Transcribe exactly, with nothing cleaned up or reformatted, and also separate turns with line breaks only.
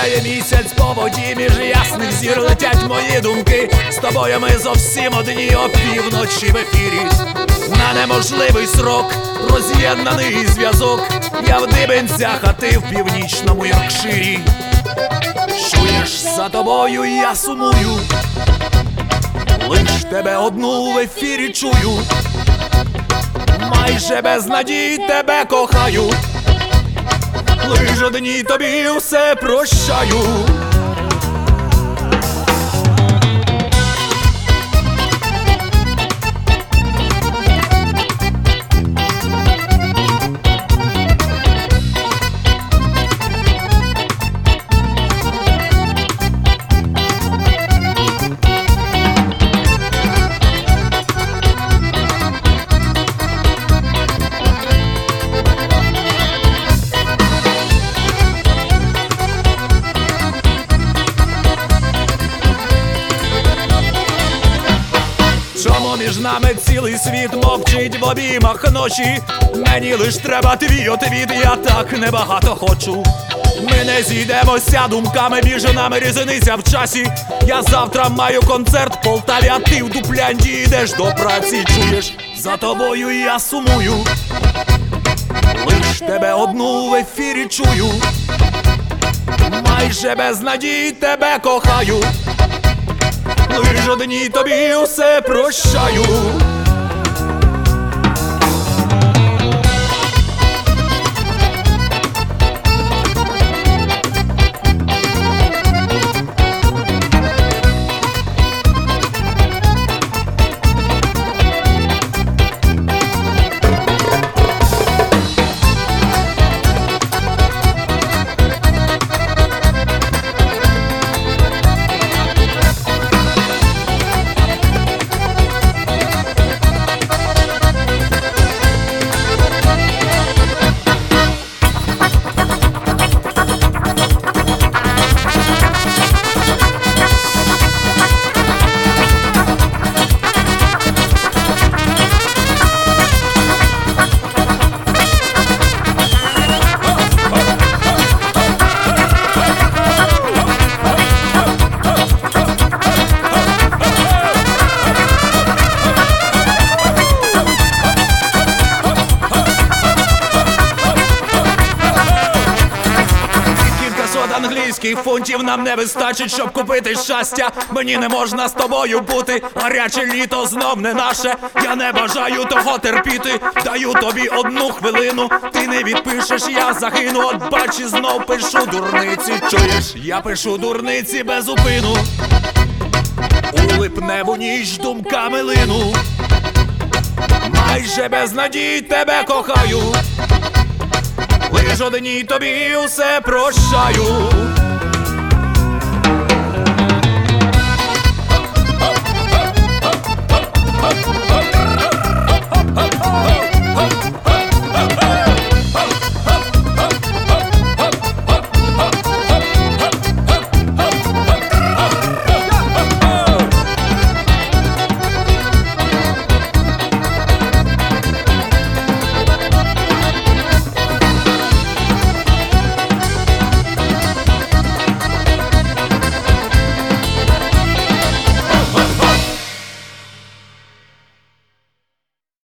Сяє місяць по воді, між ясних зір летять мої думки. З тобою ми зовсім одні, опівночі в ефірі. На неможливий срок роз'єднаний зв'язок. Я в дибенцях, а ти в північному Йоркширі. Чуєш, за тобою я сумую, лиш тебе одну в ефірі чую. Майже без надій тебе кохаю, лиш одній тобі все прощаю. Чому між нами цілий світ мовчить в обіймах ночі? Мені лиш треба твій отвіт, я так небагато хочу. Ми не зійдемося думками, між нами різниця в часі. Я завтра маю концерт в Полтаві, а ти в Дуплянді йдеш до праці. Чуєш, за тобою я сумую, лиш тебе одну в ефірі чую. Майже без надій тебе кохаю, лиш одній тобі все прощаю. Англійських фунтів нам не вистачить, щоб купити щастя. Мені не можна з тобою бути, гаряче літо знов не наше. Я не бажаю того терпіти, даю тобі одну хвилину. Ти не відпишеш, я загину, от бач, і знов пишу дурниці. Чуєш, я пишу дурниці без упину. У липневу ніч думками лину. Майже без надій тебе кохаю, лиш одній тобі усе прощаю.